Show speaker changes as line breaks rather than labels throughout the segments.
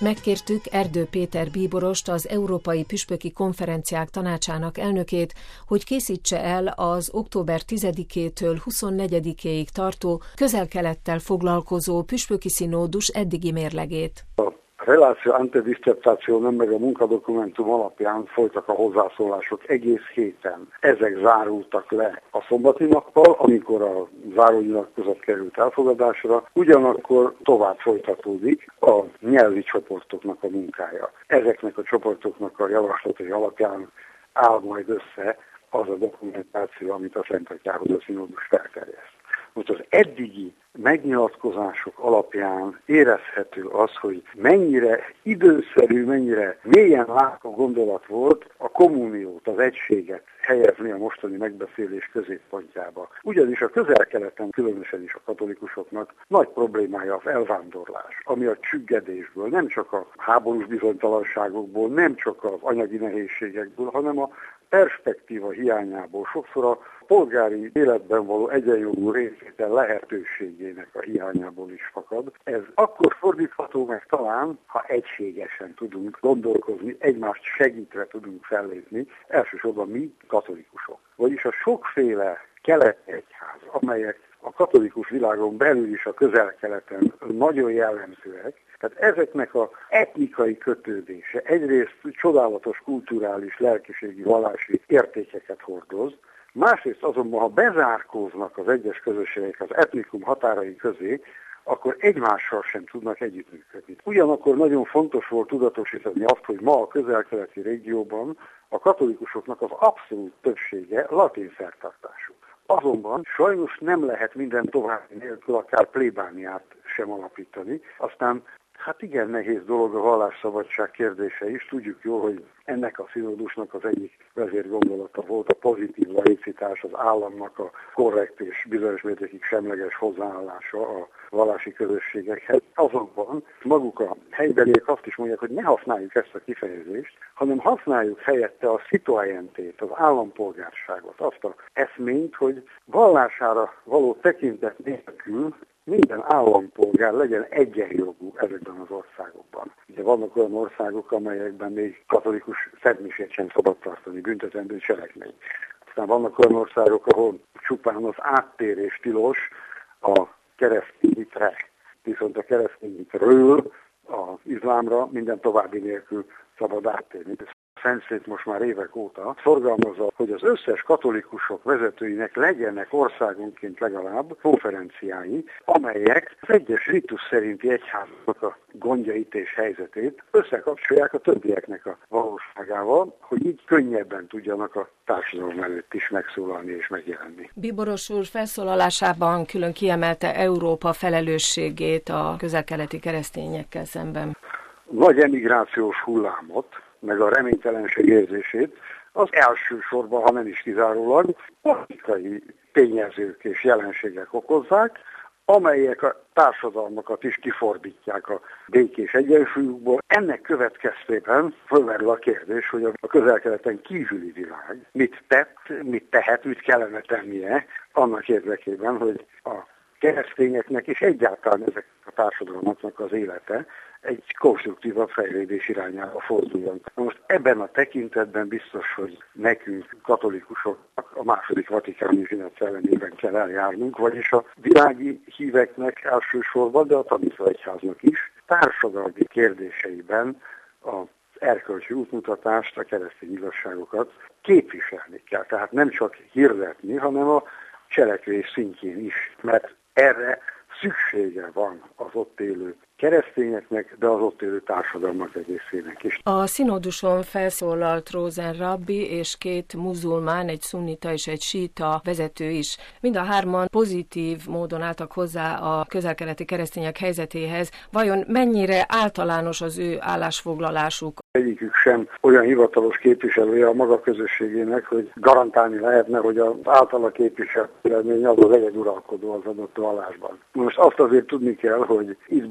Megkértük Erdő Péter bíborost, az Európai Püspöki Konferenciák Tanácsának elnökét, hogy készítse el az október 10-től 24-ig tartó Közel-Kelettel foglalkozó püspöki szinódus eddigi mérlegét.
A reláció ante disceptációnem meg a munkadokumentum alapján folytak a hozzászólások egész héten. Ezek zárultak le a szombati nappal, amikor a zárónyilatkozat került elfogadásra, ugyanakkor tovább folytatódik a nyelvi csoportoknak a munkája. Ezeknek a csoportoknak a javaslatai alapján áll majd össze az a dokumentáció, amit a Szent Atyához a szinódus felterjeszt. Most az eddigi megnyilatkozások alapján érezhető az, hogy mennyire időszerű, mennyire mélyen látó gondolat volt a kommuniót, az egységet helyezni a mostani megbeszélés középpontjába. Ugyanis a Közel-Keleten, különösen is a katolikusoknak nagy problémája az elvándorlás, ami a csüggedésből, nem csak a háborús bizonytalanságokból, nem csak az anyagi nehézségekből, hanem a perspektíva hiányából, sokszor a polgári életben való egyenjogú részvétel lehetőségének a hiányából is fakad. Ez akkor fordítható meg talán, ha egységesen tudunk gondolkozni, egymást segítve tudunk fellépni, elsősorban mi katolikusok. Vagyis a sokféle keleti egyház, amelyek a katolikus világon belül is a Közel-Keleten nagyon jellemzőek, tehát ezeknek az etnikai kötődése egyrészt csodálatos kulturális, lelkiségi, vallási értékeket hordoz, másrészt azonban, ha bezárkóznak az egyes közösségek az etnikum határai közé, akkor egymással sem tudnak együttműködni. Ugyanakkor nagyon fontos volt tudatosítani azt, hogy ma a közel-keleti régióban a katolikusoknak az abszolút többsége latin szertartású. Azonban sajnos nem lehet minden további nélkül akár plébániát sem alapítani. Aztán hát igen nehéz dolog a vallásszabadság kérdése is. Tudjuk jól, hogy ennek a szinódusnak az egyik vezérgondolata volt a pozitív laicitás, az államnak a korrekt és bizonyos mértékig semleges hozzáállása a vallási közösségekhez. Azonban maguk a helybeliek azt is mondják, hogy ne használjuk ezt a kifejezést, hanem használjuk helyette a citoyentét, az állampolgárságot, azt az eszményt, hogy vallására való tekintet nélkül minden állampolgár legyen egyenjogú ezekben az országokban. Ugye vannak olyan országok, amelyekben még katolikus szentmisét sem szabad tartani, büntetendő cselekmény. Aztán vannak olyan országok, ahol csupán az áttérés tilos a keresztény hitre, viszont a keresztény hitről az iszlámra minden további nélkül szabad áttérni. Szentszét most már évek óta szorgalmazza, hogy az összes katolikusok vezetőinek legyenek országonként legalább konferenciái, amelyek az egyes ritus szerinti egyháznak a gondjait és helyzetét összekapcsolják a többieknek a valóságával, hogy így könnyebben tudjanak a társadalom előtt is megszólalni és megjelenni.
Bíboros úr felszólalásában külön kiemelte Európa felelősségét a közel-keleti keresztényekkel szemben.
Nagy emigrációs hullámot, meg a reménytelenség érzését az elsősorban, ha nem is kizárólag, politikai tényezők és jelenségek okozzák, amelyek a társadalmakat is kifordítják a békés egyensúlyukból. Ennek következtében fölmerül a kérdés, hogy a Közel-Keleten kívüli világ mit tett, mit tehet, mit kellene tennie annak érdekében, hogy a keresztényeknek és egyáltalán ezek a társadalmaknak az élete egy konstruktívabb fejlődés irányába forduljon. Most ebben a tekintetben biztos, hogy nekünk, katolikusoknak a második vatikáni zsinat szellemében kell eljárnunk, vagyis a világi híveknek elsősorban, de a tanítóegyháznak is társadalmi kérdéseiben az erkölcsi útmutatást, a keresztény igazságokat képviselni kell. Tehát nem csak hirdetni, hanem a cselekvés szintjén is, mert erre szüksége van az ott élő keresztényeknek, de az ott élő társadalmak egészének is.
A szinóduson felszólalt Rosen rabbi és két muzulmán, egy szunnita és egy síta vezető is. Mind a hárman pozitív módon álltak hozzá a közel-keleti keresztények helyzetéhez. Vajon mennyire általános az ő állásfoglalásuk?
Egyikük sem olyan hivatalos képviselője a maga közösségének, hogy garantálni lehetne, hogy az általa képviselt vélemény az egyeduralkodó az adott vallásban. Most azt azért tudni kell, hogy itt bizonyos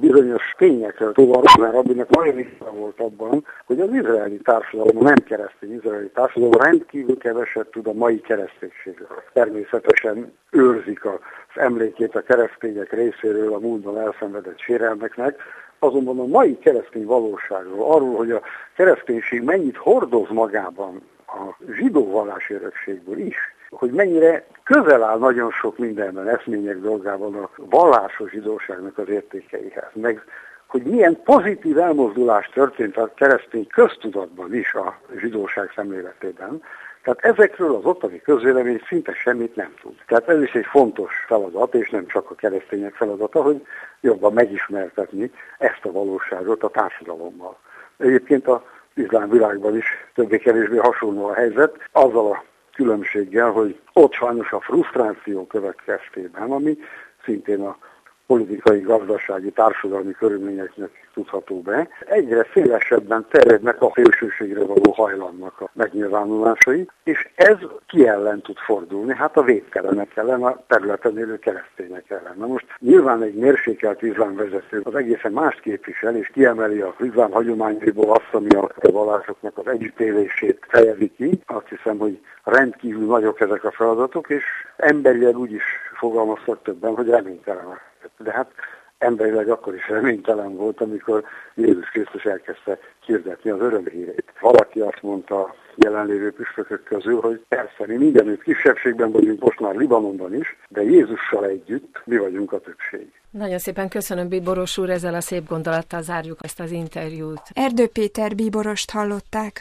fontos tényekről. Szóval Rosen rabbinak nagyon vissza volt abban, hogy az izraeli társadalom, a nem keresztény izraeli társadalom rendkívül keveset tud a mai kereszténységről. Természetesen őrzik az emlékét a keresztények részéről a múltban elszenvedett sérelmeknek, azonban a mai keresztény valóságról, arról, hogy a kereszténység mennyit hordoz magában a zsidó vallási örökségből is, hogy mennyire közel áll nagyon sok mindenben, eszmények dolgában a vallásos zsidóságnak az értékeihez, meg hogy milyen pozitív elmozdulás történt a keresztény köztudatban is a zsidóság szemléletében. Tehát ezekről az ottani közvélemény szinte semmit nem tud. Tehát ez is egy fontos feladat, és nem csak a keresztények feladata, hogy jobban megismertetni ezt a valóságot a társadalommal. Egyébként az iszlám világban is többé-kevésbé hasonló a helyzet, azzal a különbséggel, hogy ott sajnos a frusztráció következtében, ami szintén a politikai, gazdasági, társadalmi körülményeknek tudható be, egyre szélesebben terjednek a szélsőségre való hajlamnak a megnyilvánulásai, és ez ki ellen tud fordulni? Hát a védtelenek ellen, a területen élő keresztények ellen. Na most nyilván egy mérsékelt iszlámvezető az egészen mást képvisel, és kiemeli az iszlám hagyományaiból azt, ami a vallásoknak az együttélését fejezi ki. Azt hiszem, hogy rendkívül nagyok ezek a feladatok, és emberileg úgy is fogalmaztak többen, hogy reménytelenek. De hát emberileg akkor is reménytelen volt, amikor Jézus Krisztus elkezdte hirdetni az örömhírét. Valaki azt mondta jelenlévő püspökök közül, hogy persze, mi mindenütt kisebbségben vagyunk, most már Libanonban is, de Jézussal együtt mi vagyunk a többség.
Nagyon szépen köszönöm, Bíboros úr, ezzel a szép gondolattal zárjuk ezt az interjút.
Erdő Péter bíborost hallották.